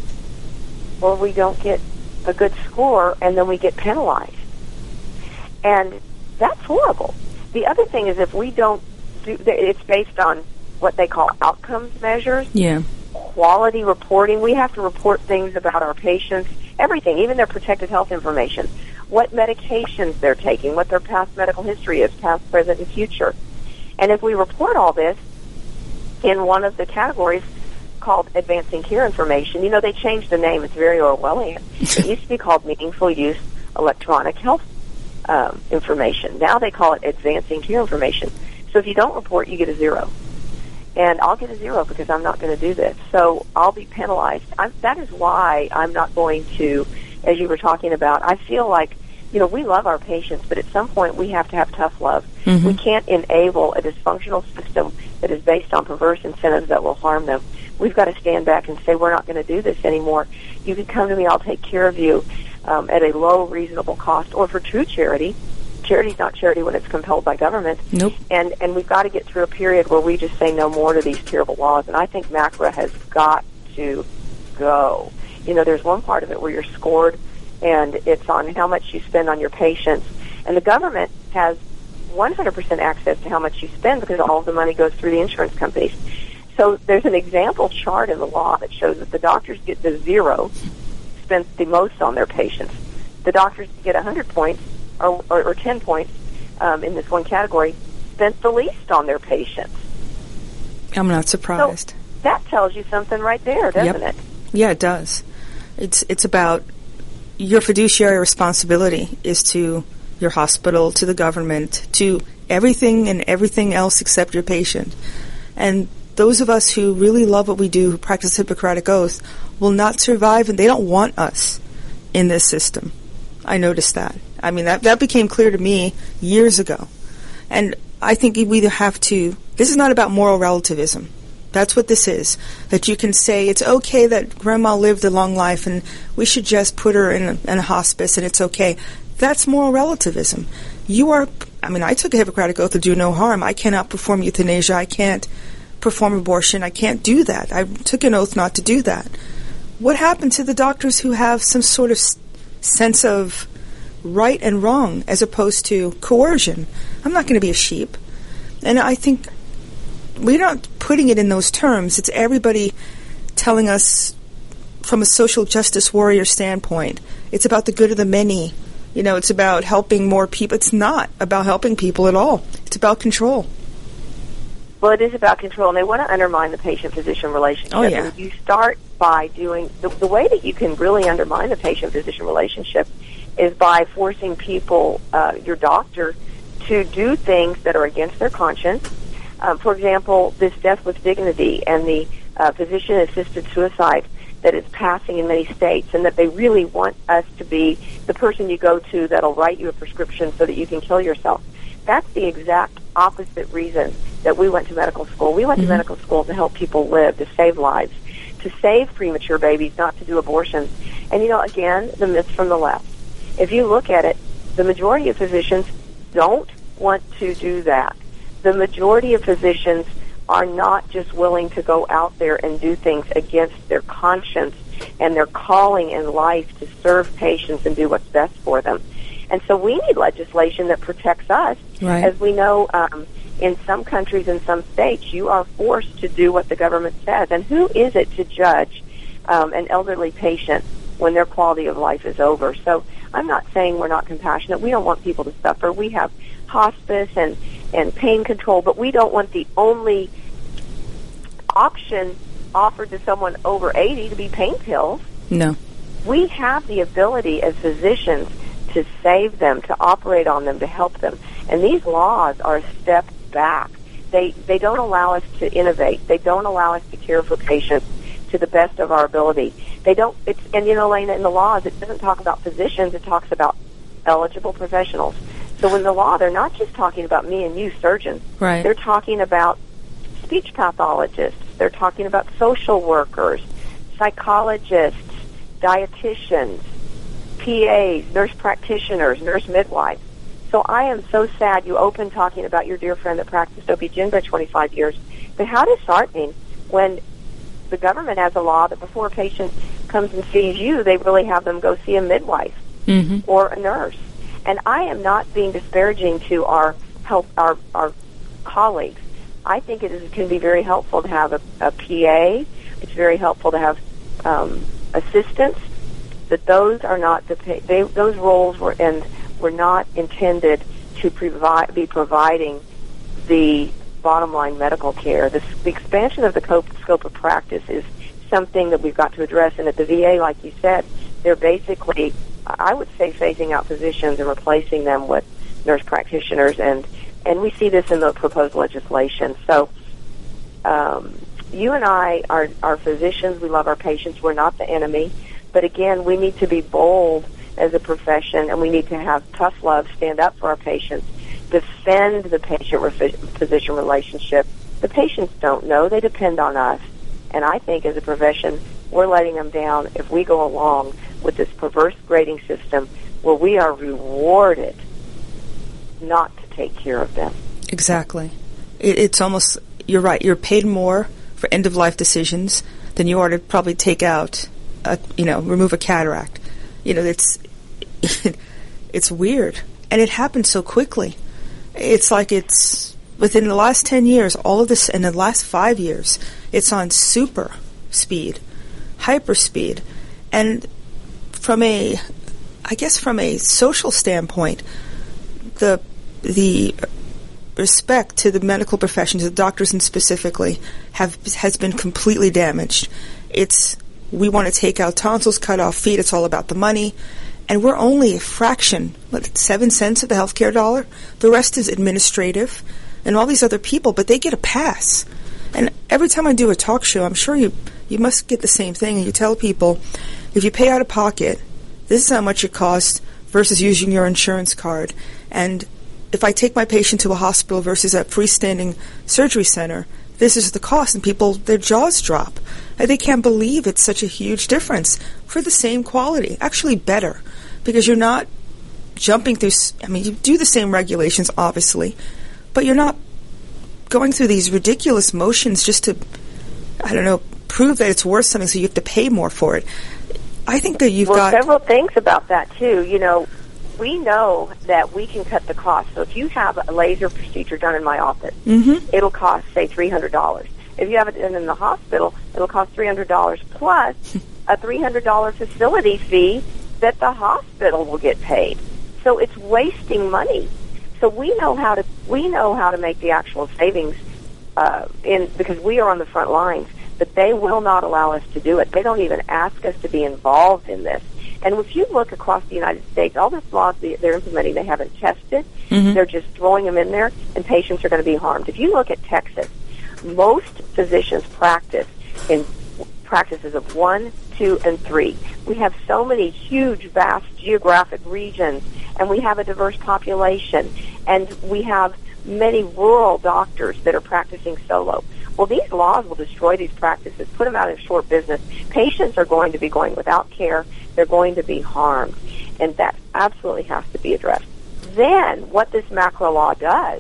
or we don't get a good score and then we get penalized. And that's horrible. The other thing is if we don't do, it's based on what they call outcomes measures. Yeah. Quality reporting. We have to report things about our patients, everything, even their protected health information, what medications they're taking, what their past medical history is, past, present, and future. And if we report all this in one of the categories called advancing care information, you know, they changed the name. It's very Orwellian. It used to be called meaningful use electronic health um, information. Now they call it advancing care information. So if you don't report, you get a zero. And I'll get a zero because I'm not going to do this. So I'll be penalized. I'm, that is why I'm not going to, as you were talking about, I feel like, you know, we love our patients, but at some point we have to have tough love. Mm-hmm. We can't enable a dysfunctional system that is based on perverse incentives that will harm them. We've got to stand back and say, we're not going to do this anymore. You can come to me, I'll take care of you um, at a low, reasonable cost, or for true charity. Charity's not charity when it's compelled by government. Nope. And and we've got to get through a period where we just say no more to these terrible laws. And I think MACRA has got to go. You know, there's one part of it where you're scored, and it's on how much you spend on your patients. And the government has one hundred percent access to how much you spend because all of the money goes through the insurance companies. So there's an example chart in the law that shows that the doctors get the zero, spend the most on their patients. The doctors get one hundred points, or, or, or ten points um, in this one category, spent the least on their patients. I'm not surprised. So that tells you something right there, doesn't yep. it? Yeah, it does. It's it's about your fiduciary responsibility is to your hospital, to the government, to everything and everything else except your patient. And those of us who really love what we do, who practice Hippocratic Oath, will not survive, and they don't want us in this system. I noticed that. I mean, that, that became clear to me years ago. And I think we either have to, this is not about moral relativism. That's what this is. That you can say it's okay that grandma lived a long life and we should just put her in a, in a hospice and it's okay. That's moral relativism. You are, I mean, I took a Hippocratic Oath to do no harm. I cannot perform euthanasia. I can't perform abortion. I can't do that. I took an oath not to do that. What happened to the doctors who have some sort of s- sense of right and wrong as opposed to coercion? I'm not going to be a sheep. And I think we're not putting it in those terms. It's everybody telling us from a social justice warrior standpoint. It's about the good of the many. You know, it's about helping more people. It's not about helping people at all. It's about control. Well, it is about control, and they want to undermine the patient-physician relationship. Oh, yeah. And you start by doing, the, the way that you can really undermine the patient-physician relationship is by forcing people, uh, your doctor, to do things that are against their conscience. Um, for example, this death with dignity and the uh, physician-assisted suicide that is passing in many states, and that they really want us to be the person you go to that'll write you a prescription so that you can kill yourself. That's the exact opposite reason that we went to medical school. We went mm-hmm. to medical school to help people live, to save lives, to save premature babies, not to do abortions. And, you know, again, the myth from the left. If you look at it, the majority of physicians don't want to do that. The majority of physicians are not just willing to go out there and do things against their conscience and their calling in life to serve patients and do what's best for them. And so we need legislation that protects us. Right. As we know, um, in some countries, in some states, you are forced to do what the government says. And who is it to judge um, an elderly patient when their quality of life is over? So I'm not saying we're not compassionate. We don't want people to suffer. We have hospice and, and pain control, but we don't want the only option offered to someone over eighty to be pain pills. No. We have the ability as physicians to save them, to operate on them, to help them. And these laws are a step back. They they don't allow us to innovate. They don't allow us to care for patients to the best of our ability. They don't, it's, and you know, Lena, in the laws, it doesn't talk about physicians, it talks about eligible professionals. So in the law, they're not just talking about me and you, surgeons. Right. They're talking about speech pathologists. They're talking about social workers, psychologists, dietitians, P As, nurse practitioners, nurse midwives. So I am so sad you opened talking about your dear friend that practiced O B G Y N for twenty-five years. But how disheartening when the government has a law that before a patient comes and sees you, they really have them go see a midwife mm-hmm. or a nurse. And I am not being disparaging to our health, our, our colleagues. I think it is, can be very helpful to have a, a P A. It's very helpful to have um, assistants. But those are not the they, those roles were and were not intended to provide be providing the bottom line medical care. The, the expansion of the co- scope of practice is something that we've got to address. And at the V A, like you said, they're basically, I would say, phasing out physicians and replacing them with nurse practitioners, and and we see this in the proposed legislation. So um, you and I are, are physicians. We love our patients. We're not the enemy. But again, we need to be bold as a profession, and we need to have tough love, stand up for our patients, defend the patient-physician relationship. The patients don't know. They depend on us. And I think as a profession, we're letting them down if we go along with this perverse grading system where we are rewarded not to take care of them. Exactly. It, it's almost, you're right, you're paid more for end-of-life decisions than you are to probably take out, a, you know, remove a cataract. You know, it's, it's weird. And it happened so quickly. It's like it's, within the last ten years, all of this, in the last five years, it's on super speed, hyper speed. And from a, I guess from a social standpoint, the the respect to the medical profession, to the doctors and specifically, have has been completely damaged. It's, we want to take out tonsils, cut off feet, it's all about the money. And we're only a fraction, what, seven cents of the healthcare dollar? The rest is administrative and all these other people, but they get a pass. And every time I do a talk show, I'm sure you you must get the same thing. And you tell people, if you pay out of pocket, this is how much it costs versus using your insurance card. And if I take my patient to a hospital versus a freestanding surgery center, this is the cost. And people, their jaws drop. And they can't believe it's such a huge difference for the same quality. Actually better, because you're not jumping through, I mean, you do the same regulations, obviously, but you're not going through these ridiculous motions just to, I don't know, prove that it's worth something so you have to pay more for it. I think that you've well, got... Well, several things about that, too. You know, we know that we can cut the cost. So if you have a laser procedure done in my office, mm-hmm. it'll cost, say, three hundred dollars. If you have it done in the hospital, it'll cost three hundred dollars plus a three hundred dollars facility fee that the hospital will get paid. So it's wasting money. So we know how to we know how to make the actual savings uh, in because we are on the front lines. But they will not allow us to do it. They don't even ask us to be involved in this. And if you look across the United States, all these laws they're implementing, they haven't tested. Mm-hmm. They're just throwing them in there, and patients are going to be harmed. If you look at Texas, most physicians practice in practices of one, two, and three. We have so many huge, vast geographic regions, and we have a diverse population, and we have many rural doctors that are practicing solo. Well, these laws will destroy these practices, put them out of short business. Patients are going to be going without care. They're going to be harmed, and that absolutely has to be addressed. Then what this macro law does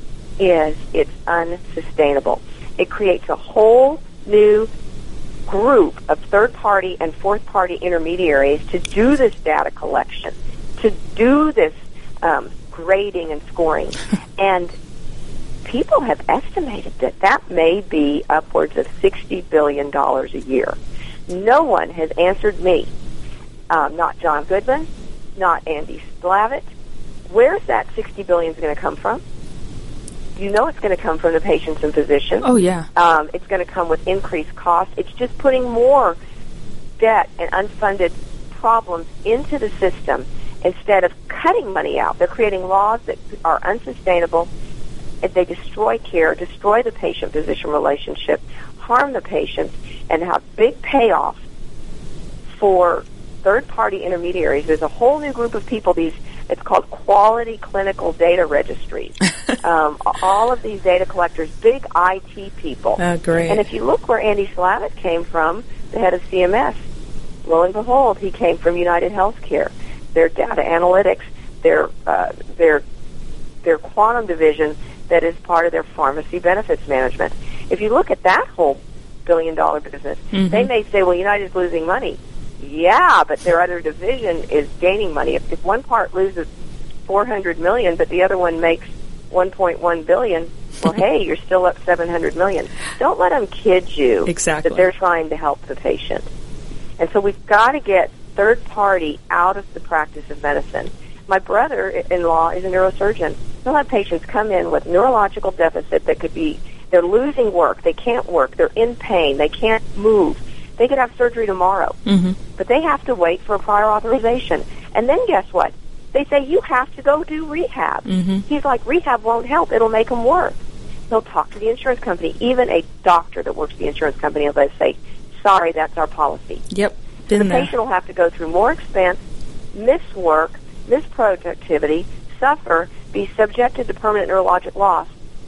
is it's unsustainable. It creates a whole new group of third-party and fourth-party intermediaries to do this data collection, to do this um, grading and scoring. And people have estimated that that may be upwards of sixty billion dollars a year. No one has answered me, um, not John Goodman, not Andy Slavitt. Where's that sixty billion dollars going to come from? You know it's going to come from the patients and physicians. Oh, yeah. Um, it's going to come with increased costs. It's just putting more debt and unfunded problems into the system instead of cutting money out. They're creating laws that are unsustainable. They destroy care, destroy the patient-physician relationship, harm the patients, and have big payoff for third-party intermediaries. There's a whole new group of people, these it's called quality clinical data registries. um, all of these data collectors, big I T people. Oh, great. And if you look where Andy Slavitt came from, the head of C M S, lo and behold, he came from United Healthcare. Their data analytics, their uh, their their quantum division that is part of their pharmacy benefits management. If you look at that whole billion-dollar business, mm-hmm. they may say, well, United's losing money. Yeah, but their other division is gaining money. If, if one part loses four hundred million dollars, but the other one makes one point one billion dollars, well, hey, you're still up seven hundred million dollars. Don't let them kid you exactly. that they're trying to help the patient. And so we've got to get third party out of the practice of medicine. My brother-in-law is a neurosurgeon. He'll have patients come in with neurological deficit that could be, they're losing work, they can't work, they're in pain, they can't move. They could have surgery tomorrow, mm-hmm. but they have to wait for a prior authorization. And then guess what? They say, you have to go do rehab. Mm-hmm. He's like, rehab won't help. It'll make them worse. They'll talk to the insurance company. Even a doctor that works for the insurance company will say, sorry, that's our policy. Yep. The Been there. patient will have to go through more expense, miss work, miss productivity, suffer, be subjected to permanent neurologic loss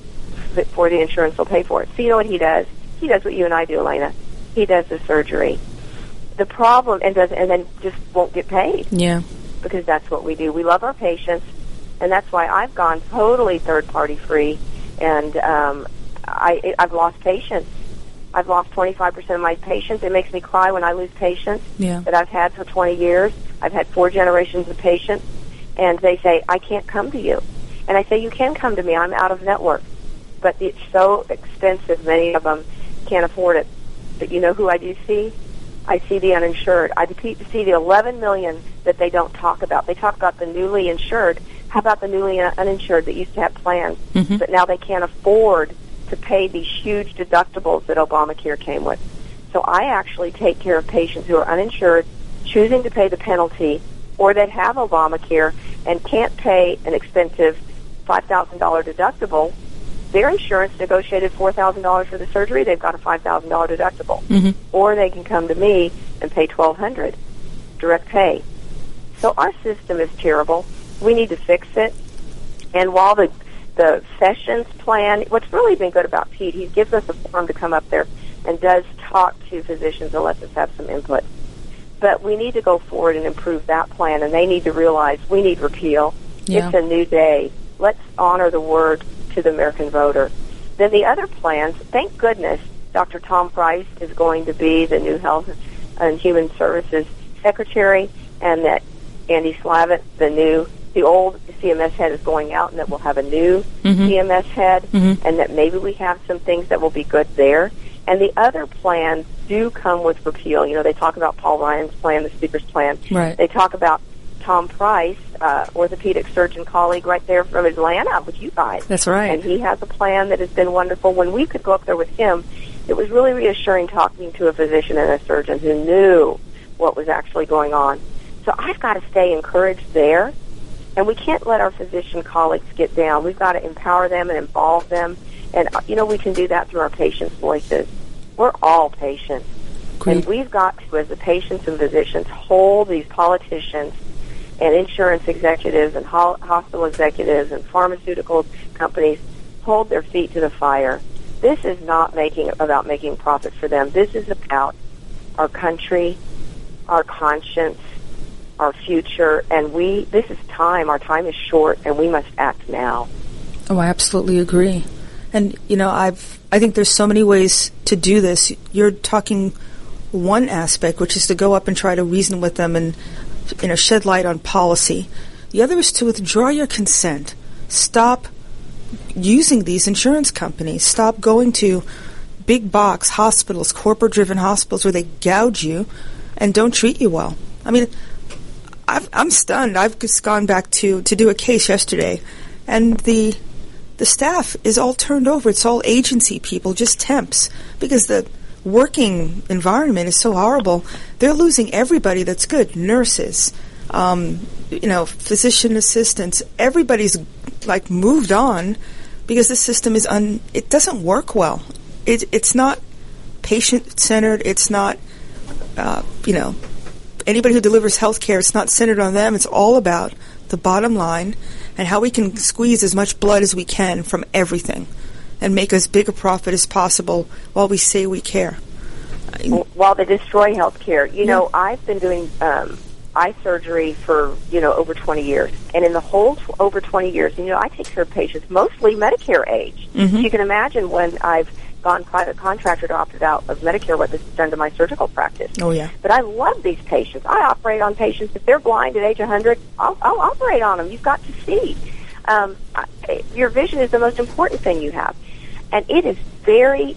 before the insurance will pay for it. So you know what he does? He does what you and I do, Elena. He does the surgery. The problem, and does, and then just won't get paid. Yeah. Because that's what we do. We love our patients, and that's why I've gone totally third-party free, and um, I, I've lost patients. I've lost twenty-five percent of my patients. It makes me cry when I lose patients yeah. that I've had for twenty years. I've had four generations of patients, and they say, I can't come to you. And I say, you can come to me. I'm out of network. But it's so expensive, many of them can't afford it. But you know who I do see? I see the uninsured. I see the eleven million that they don't talk about. They talk about the newly insured. How about the newly uninsured that used to have plans, mm-hmm. but now they can't afford to pay these huge deductibles that Obamacare came with? So I actually take care of patients who are uninsured, choosing to pay the penalty, or that have Obamacare and can't pay an expensive five thousand dollars deductible. Their insurance negotiated four thousand dollars for the surgery. They've got a five thousand dollars deductible. Mm-hmm. Or they can come to me and pay twelve hundred dollars direct pay. So our system is terrible. We need to fix it. And while the the sessions plan, what's really been good about Pete, he gives us a forum to come up there and does talk to physicians and lets us have some input. But we need to go forward and improve that plan, and they need to realize we need repeal. Yeah. It's a new day. Let's honor the word to the American voter. Then the other plans, thank goodness, Doctor Tom Price is going to be the new Health and Human Services Secretary, and that Andy Slavitt, the new, the old C M S head, is going out, and that we'll have a new mm-hmm. C M S head, mm-hmm. and that maybe we have some things that will be good there. And the other plans do come with repeal. You know, they talk about Paul Ryan's plan, the Speaker's plan. Right. They talk about Tom Price, uh, orthopedic surgeon colleague right there from Atlanta with you guys. That's right. And he has a plan that has been wonderful. When we could go up there with him, it was really reassuring talking to a physician and a surgeon who knew what was actually going on. So I've got to stay encouraged there, and we can't let our physician colleagues get down. We've got to empower them and involve them, and, you know, we can do that through our patients' voices. We're all patients. Great. And we've got to, as the patients and physicians, hold these politicians and insurance executives and ho- hospital executives and pharmaceutical companies hold their feet to the fire. This is not making about making profit for them. This is about our country, our conscience, our future, and we. This is time. Our time is short, and we must act now. Oh, I absolutely agree. And you know, I've I think there's so many ways to do this. You're talking one aspect, which is to go up and try to reason with them and you know, shed light on policy. The other is to withdraw your consent. Stop using these insurance companies. Stop going to big box hospitals, corporate-driven hospitals where they gouge you and don't treat you well. I mean, I've, I'm stunned. I've just gone back to, to do a case yesterday, and the the staff is all turned over. It's all agency people, just temps, because the working environment is so horrible. They're losing everybody that's good, nurses, um, you know, physician assistants. Everybody's like moved on because the system is un. It doesn't work well. It it's not patient centered. It's not, uh, you know, anybody who delivers health care. It's not centered on them. It's all about the bottom line and how we can squeeze as much blood as we can from everything and make as big a profit as possible while we say we care. While they destroy health care. You yeah. know, I've been doing um, eye surgery for, you know, over twenty years. And in the whole t- over twenty years, you know, I take care of patients mostly Medicare age. Mm-hmm. So you can imagine when I've gone private contractor to opted out of Medicare, what this has done to my surgical practice. Oh, yeah. But I love these patients. I operate on patients. If they're blind at age one hundred, I'll, I'll operate on them. You've got to see. Um, I, your vision is the most important thing you have. And it is very,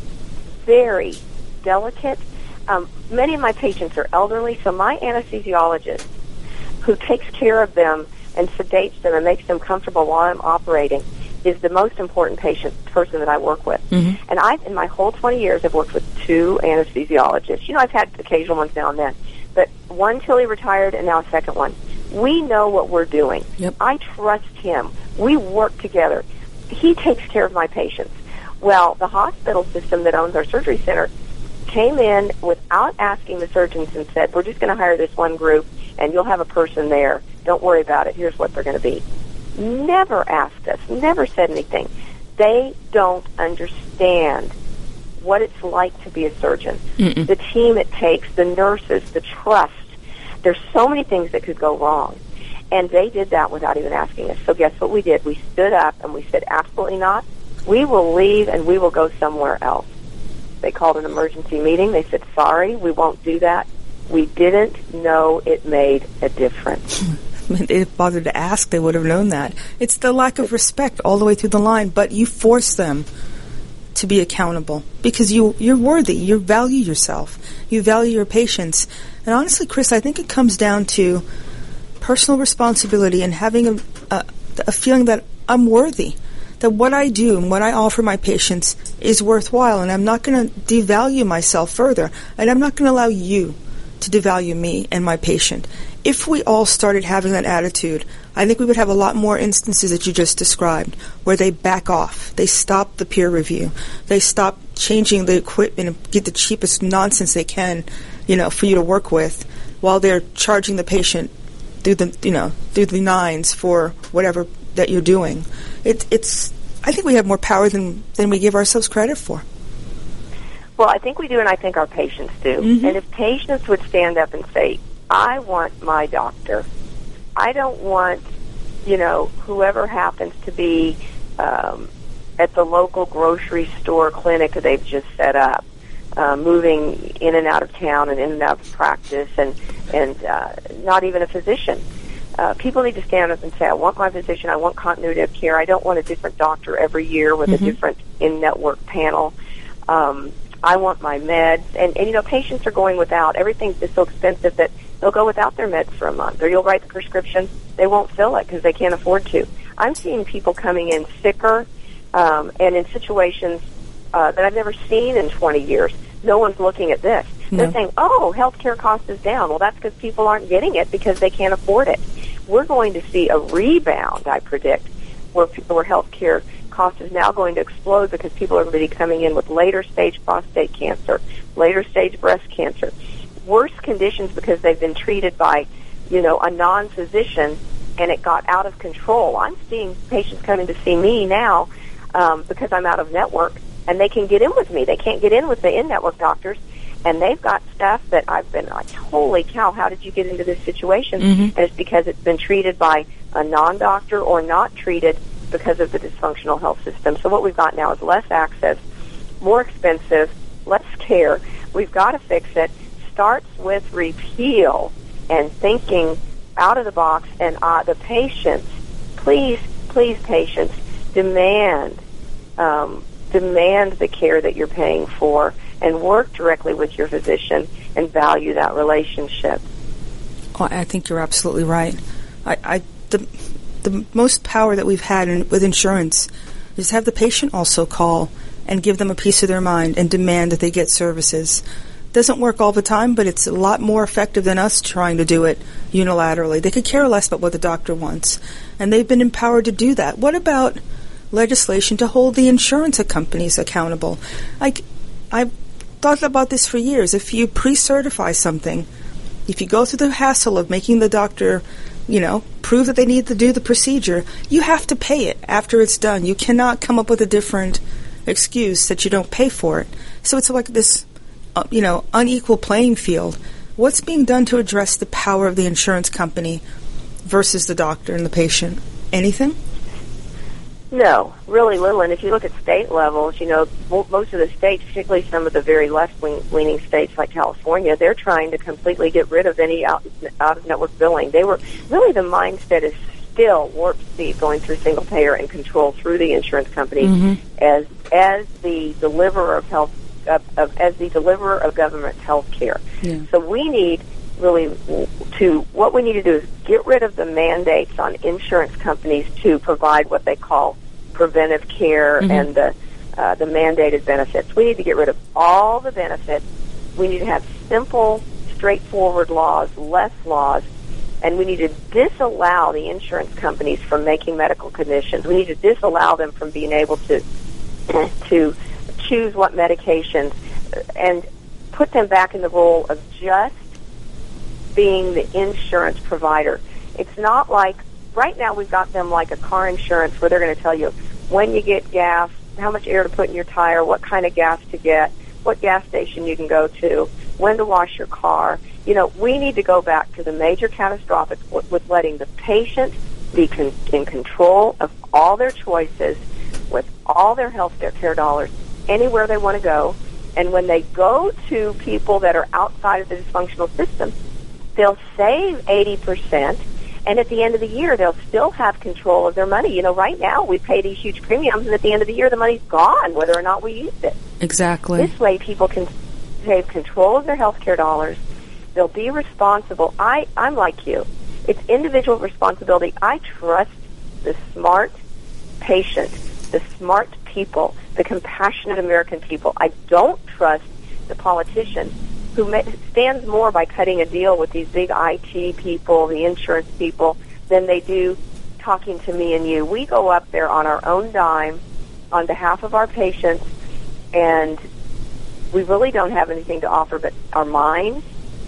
very delicate. Um, many of my patients are elderly, so my anesthesiologist, who takes care of them and sedates them and makes them comfortable while I'm operating, is the most important patient person that I work with. Mm-hmm. And I, in my whole twenty years, I've worked with two anesthesiologists. You know, I've had occasional ones now and then, but one till he retired and now a second one. We know what we're doing. Yep. I trust him. We work together. He takes care of my patients. Well, the hospital system that owns our surgery center came in without asking the surgeons and said, we're just going to hire this one group and you'll have a person there. Don't worry about it. Here's what they're going to be. Never asked us, never said anything. They don't understand what it's like to be a surgeon. Mm-mm. The team it takes, the nurses, the trust. There's so many things that could go wrong. And they did that without even asking us. So guess what we did? We stood up and we said, absolutely not. We will leave and we will go somewhere else. They called an emergency meeting. They said, sorry, we won't do that. We didn't know it made a difference. They didn't bother to ask, they would have known that. It's the lack of respect all the way through the line, but you force them to be accountable because you, you're worthy. You value yourself. You value your patients. And honestly, Chris, I think it comes down to personal responsibility and having a, a, a feeling that I'm worthy, that what I do and what I offer my patients is worthwhile, and I'm not going to devalue myself further, and I'm not going to allow you to devalue me and my patient. If we all started having that attitude, I think we would have a lot more instances that you just described where they back off. They stop the peer review. They stop changing the equipment and get the cheapest nonsense they can, you know, for you to work with while they're charging the patient through the, you know, through the nines for whatever that you're doing. It, it's, I think we have more power than, than we give ourselves credit for. Well, I think we do, and I think our patients do. Mm-hmm. And if patients would stand up and say, I want my doctor. I don't want, you know, whoever happens to be um, at the local grocery store clinic that they've just set up, uh, moving in and out of town and in and out of practice, and, and uh, not even a physician. Uh, people need to stand up and say, I want my physician, I want continuity of care. I don't want a different doctor every year with mm-hmm. a different in-network panel. Um, I want my meds. And, and, you know, patients are going without. Everything's just so expensive that they'll go without their meds for a month. Or you'll write the prescription. They won't fill it because they can't afford to. I'm seeing people coming in sicker um, and in situations uh, that I've never seen in twenty years. No one's looking at this. No. They're saying, oh, healthcare cost is down. Well, that's because people aren't getting it because they can't afford it. We're going to see a rebound, I predict, where, where healthcare cost is now going to explode because people are going to be coming in with later stage prostate cancer, later stage breast cancer, worse conditions because they've been treated by, you know, a non-physician and it got out of control. I'm seeing patients coming to see me now um, because I'm out of network and they can get in with me. They can't get in with the in-network doctors, and they've got stuff that I've been like, holy cow, how did you get into this situation? Mm-hmm. And it's because it's been treated by a non-doctor or not treated because of the dysfunctional health system. So what we've got now is less access, more expensive, less care. We've got to fix it. Starts with repeal and thinking out of the box. And uh, the patients, please, please, patients, demand um, demand the care that you're paying for, and work directly with your physician and value that relationship. Oh, I think you're absolutely right. I, I the the most power that we've had in, with insurance is to have the patient also call and give them a piece of their mind and demand that they get services. Doesn't work all the time, but it's a lot more effective than us trying to do it unilaterally. They could care less about what the doctor wants, and they've been empowered to do that. What about legislation to hold the insurance companies accountable? Like, I've thought about this for years. If you pre-certify something, if you go through the hassle of making the doctor, you know, prove that they need to do the procedure, you have to pay it after it's done. You cannot come up with a different excuse that you don't pay for it. So it's like this, uh, you know, unequal playing field. What's being done to address the power of the insurance company versus the doctor and the patient? Anything? No, really little. And if you look at state levels, you know, most of the states, particularly some of the very left-leaning states like California, they're trying to completely get rid of any out, out-of-network billing. They were really, the mindset is still warp speed going through single payer and control through the insurance company mm-hmm. as as the deliverer of health of, of as the deliverer of government health care. Yeah. So we need really to what we need to do is get rid of the mandates on insurance companies to provide what they call preventive care mm-hmm. and the uh, the mandated benefits. We need to get rid of all the benefits. We need to have simple, straightforward laws, less laws, and we need to disallow the insurance companies from making medical conditions. We need to disallow them from being able to to choose what medications and put them back in the role of just being the insurance provider. It's not like, right now we've got them like a car insurance where they're going to tell you when you get gas, how much air to put in your tire, what kind of gas to get, what gas station you can go to, when to wash your car. You know, we need to go back to the major catastrophic with, with letting the patient be con- in control of all their choices with all their health care dollars anywhere they want to go. And when they go to people that are outside of the dysfunctional system, they'll save eighty percent, and at the end of the year, they'll still have control of their money. You know, right now, we pay these huge premiums, and at the end of the year, the money's gone, whether or not we used it. Exactly. This way, people can have control of their health care dollars. They'll be responsible. I, I'm like you. It's individual responsibility. I trust the smart patient, the smart people, the compassionate American people. I don't trust the politician who stands more by cutting a deal with these big I T people, the insurance people, than they do talking to me and you. We go up there on our own dime on behalf of our patients, and we really don't have anything to offer but our minds,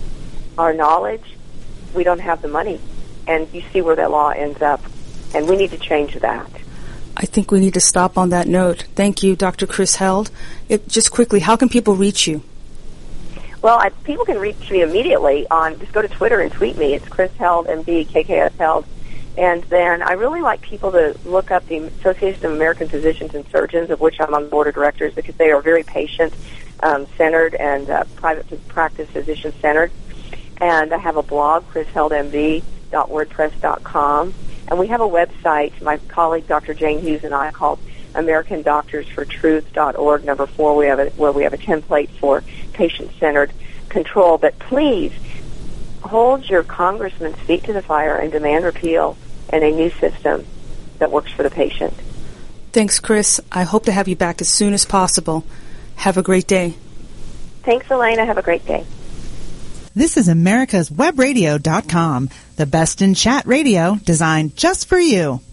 our knowledge. We don't have the money. And you see where that law ends up. And we need to change that. I think we need to stop on that note. Thank you, Doctor Chris Held. It, just quickly, how can people reach you? Well, I, people can reach me immediately on, just go to Twitter and tweet me. It's Chris Held, M D, K K S Held. And then I really like people to look up the Association of American Physicians and Surgeons, of which I'm on the board of directors, because they are very patient-centered um, and uh, private practice physician-centered. And I have a blog, chris held m d dot wordpress dot com. And we have a website, my colleague Doctor Jane Hughes and I, called American Doctors for Truth dot org. Number four, we have a, where we have a template for patient-centered control. But please hold your congressman's feet to the fire and demand repeal and a new system that works for the patient. Thanks, Chris. I hope to have you back as soon as possible. Have a great day. Thanks, Elena. Have a great day. This is Americas Web Radio dot com, the best in chat radio designed just for you.